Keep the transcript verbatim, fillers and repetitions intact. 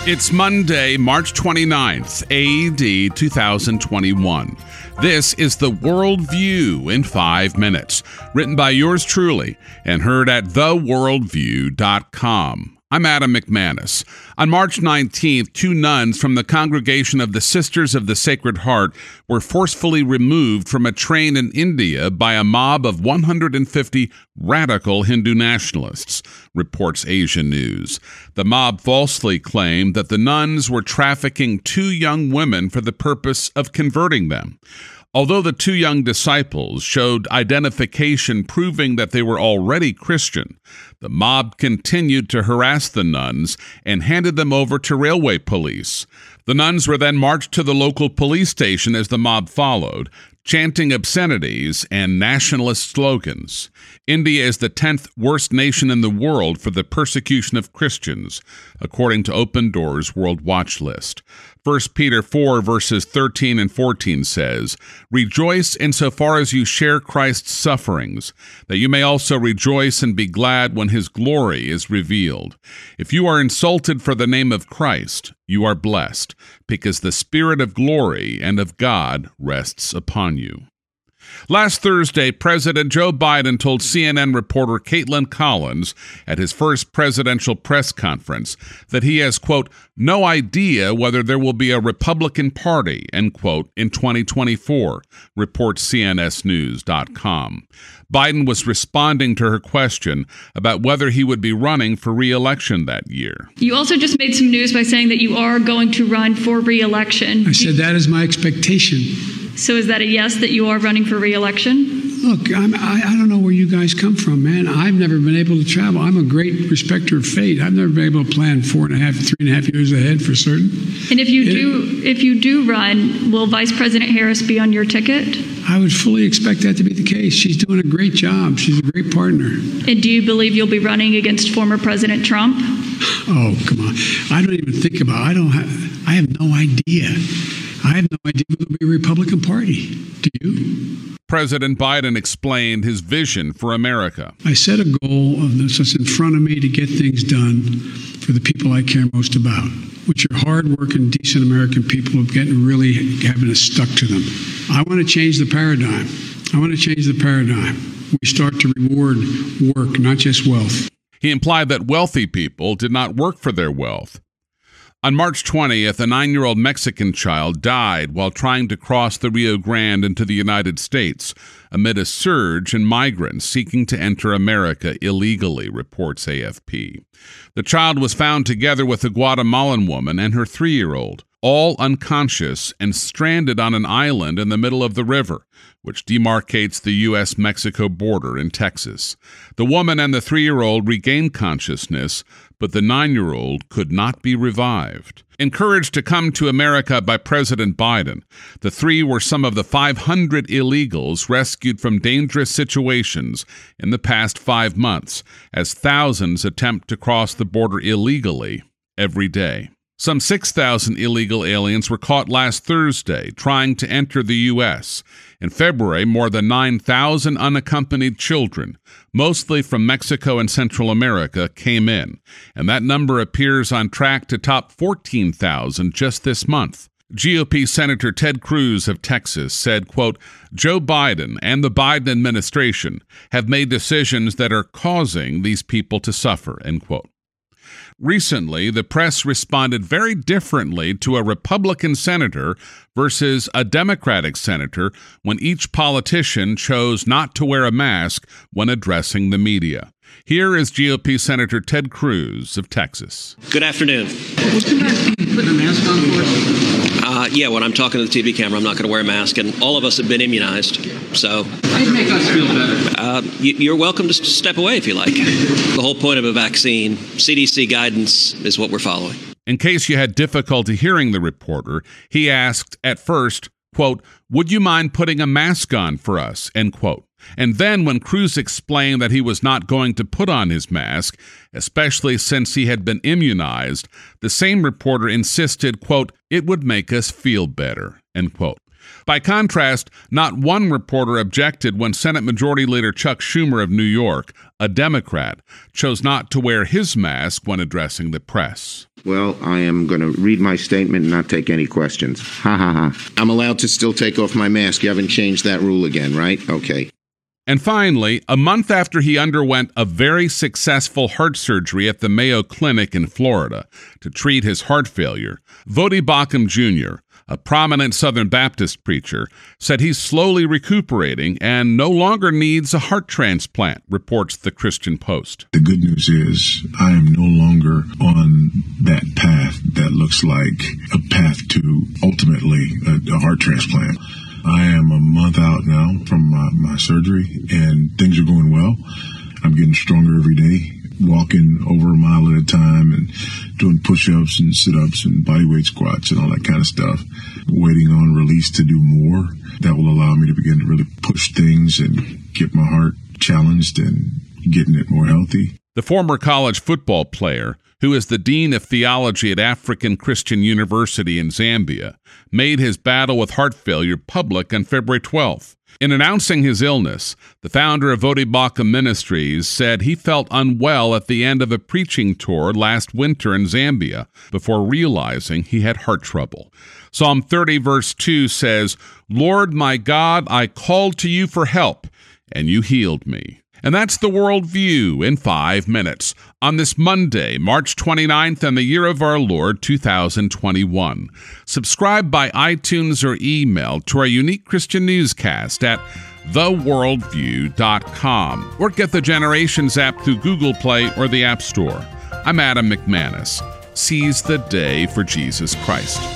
It's Monday, March twenty-ninth, A D two thousand twenty-one. This is The World View in five minutes, written by yours truly and heard at the worldview dot com. I'm Adam McManus. On March nineteenth, two nuns from the Congregation of the Sisters of the Sacred Heart were forcefully removed from a train in India by a mob of one hundred fifty radical Hindu nationalists, reports Asia News. The mob falsely claimed that the nuns were trafficking two young women for the purpose of converting them. Although the two young disciples showed identification proving that they were already Christian, the mob continued to harass the nuns and handed them over to railway police. The nuns were then marched to the local police station as the mob followed, chanting obscenities and nationalist slogans. India is the tenth worst nation in the world for the persecution of Christians, according to Open Doors World Watch List. First Peter four, verses thirteen and fourteen says, "Rejoice insofar as you share Christ's sufferings, that you may also rejoice and be glad when his glory is revealed. If you are insulted for the name of Christ, you are blessed, because the Spirit of glory and of God rests upon you." Last Thursday, President Joe Biden told C N N reporter Caitlin Collins at his first presidential press conference that he has, quote, "no idea whether there will be a Republican Party," end quote, in twenty twenty-four, reports C N S news dot com. Biden was responding to her question about whether he would be running for re-election that year. You also just made some news by saying that you are going to run for re-election. I said that is my expectation. So is that a yes, that you are running for re-election? Look, I'm, I, I don't know where you guys come from, man. I've never been able to travel. I'm a great respecter of fate. I've never been able to plan four and a half, three and a half years ahead for certain. And if you it, do, if you do run, will Vice President Harris be on your ticket? I would fully expect that to be the case. She's doing a great job. She's a great partner. And do you believe you'll be running against former President Trump? Oh, come on. I don't even think about it. I don't have, I have no idea. I have no idea who will be a Republican Party. Do you? President Biden explained his vision for America. I set a goal of this that's in front of me to get things done for the people I care most about, which are hardworking, decent American people who getting really having it stuck to them. I want to change the paradigm. I want to change the paradigm. We start to reward work, not just wealth. He implied that wealthy people did not work for their wealth. On March twentieth, a nine-year-old Mexican child died while trying to cross the Rio Grande into the United States amid a surge in migrants seeking to enter America illegally, reports A F P. The child was found together with a Guatemalan woman and her three-year-old, all unconscious and stranded on an island in the middle of the river, which demarcates the U S Mexico border in Texas. The woman and the three-year-old regained consciousness, but the nine-year-old could not be revived. Encouraged to come to America by President Biden, the three were some of the five hundred illegals rescued from dangerous situations in the past five months, as thousands attempt to cross the border illegally every day. Some six thousand illegal aliens were caught last Thursday trying to enter the U S. In February, more than nine thousand unaccompanied children, mostly from Mexico and Central America, came in, and that number appears on track to top fourteen thousand just this month. G O P Senator Ted Cruz of Texas said, quote, "Joe Biden and the Biden administration have made decisions that are causing these people to suffer," end quote. Recently, the press responded very differently to a Republican senator versus a Democratic senator when each politician chose not to wear a mask when addressing the media. Here is G O P Senator Ted Cruz of Texas. Good afternoon. Would you mind putting a mask on for us? Uh, yeah, when I'm talking to the T V camera, I'm not going to wear a mask, and all of us have been immunized, so... It'd make us feel better. Uh, you, you're welcome to step away if you like. The whole point of a vaccine, C D C guidance, is what we're following. In case you had difficulty hearing the reporter, he asked at first, quote, "Would you mind putting a mask on for us?" end quote. And then when Cruz explained that he was not going to put on his mask, especially since he had been immunized, the same reporter insisted, quote, "It would make us feel better," end quote. By contrast, not one reporter objected when Senate Majority Leader Chuck Schumer of New York, a Democrat, chose not to wear his mask when addressing the press. Well, I am going to read my statement and not take any questions. Ha ha ha. I'm allowed to still take off my mask. You haven't changed that rule again, right? Okay. And finally, a month after he underwent a very successful heart surgery at the Mayo Clinic in Florida to treat his heart failure, Voddie Baucham Junior, a prominent Southern Baptist preacher, said he's slowly recuperating and no longer needs a heart transplant, reports the Christian Post. The good news is I am no longer on that path that looks like a path to ultimately a, a heart transplant. I am a month out now from my, my surgery, and things are going well. I'm getting stronger every day, walking over a mile at a time and doing push-ups and sit-ups and bodyweight squats and all that kind of stuff. Waiting on release to do more. That will allow me to begin to really push things and get my heart challenged and getting it more healthy. The former college football player, who is the Dean of Theology at African Christian University in Zambia, made his battle with heart failure public on February twelfth. In announcing his illness, the founder of Voddie Baucham Ministries said he felt unwell at the end of a preaching tour last winter in Zambia before realizing he had heart trouble. Psalm thirty verse two says, "Lord my God, I called to you for help, and you healed me." And that's the Worldview in five minutes on this Monday, March twenty-ninth, and the year of our Lord, two thousand twenty-one. Subscribe by iTunes or email to our unique Christian newscast at the worldview dot com or get the Generations app through Google Play or the App Store. I'm Adam McManus. Seize the day for Jesus Christ.